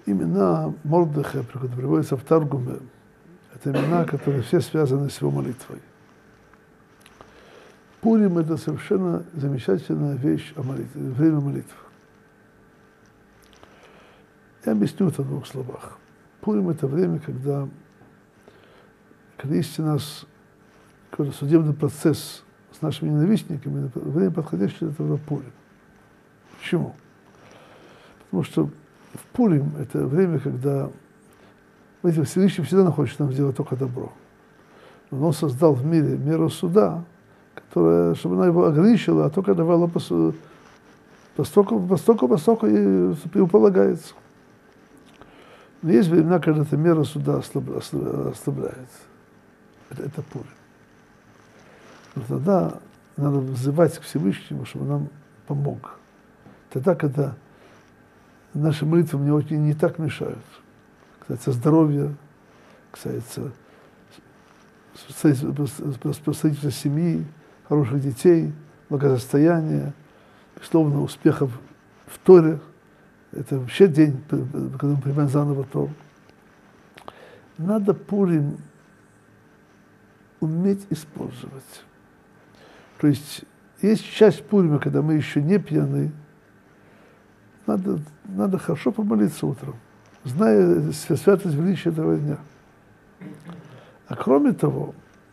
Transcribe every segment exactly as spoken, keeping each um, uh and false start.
имена Мордехая, которые приводятся в Таргуме, это имена, которые все связаны с его молитвой. Пурим – это совершенно замечательная вещь о молитве, время молитвы. Я объясню это в двух словах. Пурим – это время, когда, когда есть у нас какой-то судебный процесс с нашими ненавистниками, время подходящее для этого Пурим. Почему? Потому что в Пурим – это время, когда Всевышний всегда находит нам сделать только добро. Но он создал в мире меру суда, которая, чтобы она его ограничила, а только давала постольку, постольку, постольку ему полагается. Но есть времена, когда эта мера суда ослабляется. Это, это Пурим. Но тогда надо взывать к Всевышнему, чтобы он нам помог. Тогда, когда наши молитвы мне очень не так мешают. Касается здоровья, касается строительства семьи, хороших детей, благосостояния, безусловно, успехов в Торе. Это вообще день, когда мы принимаем заново Тору. Надо Пурим уметь использовать. То есть есть часть Пурима, когда мы еще не пьяны, надо, надо хорошо помолиться утром, зная святость величия этого дня. А кроме того,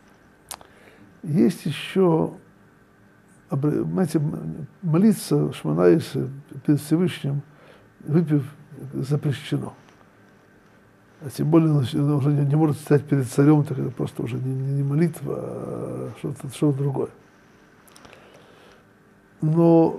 есть еще, знаете, молиться Шмонайсе перед Всевышним, выпив, запрещено. А тем более он уже не, не может стоять перед царем, так это просто уже не, не молитва, а что-то, что-то другое. Но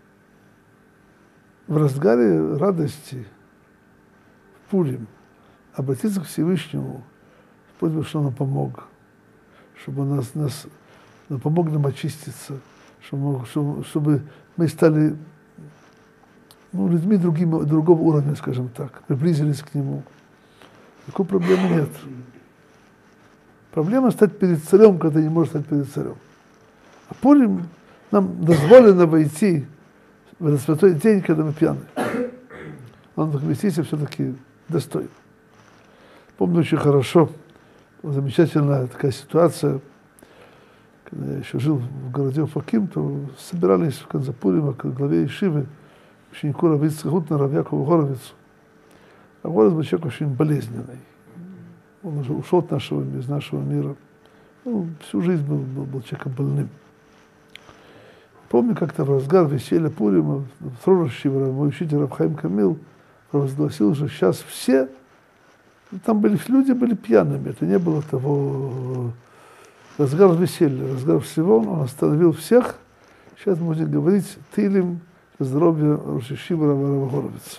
в разгаре радости, в Пурим, обратиться к Всевышнему, просьбой, чтобы он нам помог, чтобы он нас, нас он помог нам очиститься, чтобы, чтобы, чтобы мы стали ну, людьми другим, другого уровня, скажем так, приблизились к нему. Такой проблемы нет. Проблема стать перед царем, когда не может стать перед царем. А Пурим нам дозволено войти в этот святой день, когда мы пьяны. Он вести себя все-таки достойно. Помню очень хорошо, замечательная такая ситуация, когда я еще жил в городе Офаким, то собирались в конце Пурима к главе Ишивы, ученику Рава Ицхака Гутнера, Рав Якову Горовицу. А Горовиц был человек очень болезненный. Он уже ушел от нашего, из нашего мира. Ну, всю жизнь был, был, был человеком больным. Помню, как-то в разгар веселья Пурима, срочный мой учитель Рав Хаим Камил провозгласил, что сейчас все, там были люди были пьяными, это не было того разгар веселья, разгар всего, он остановил всех. Сейчас мы будем говорить Тилим здоровья Рош ха-Йешива Рава Горовица.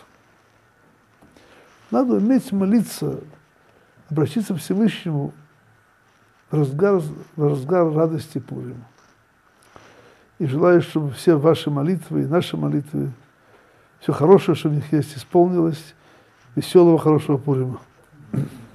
Надо уметь молиться, обратиться к Всевышнему в разгар, в разгар радости Пурима. И желаю, чтобы все ваши молитвы и наши молитвы, все хорошее, что в них есть, исполнилось. Веселого, хорошего Пурима.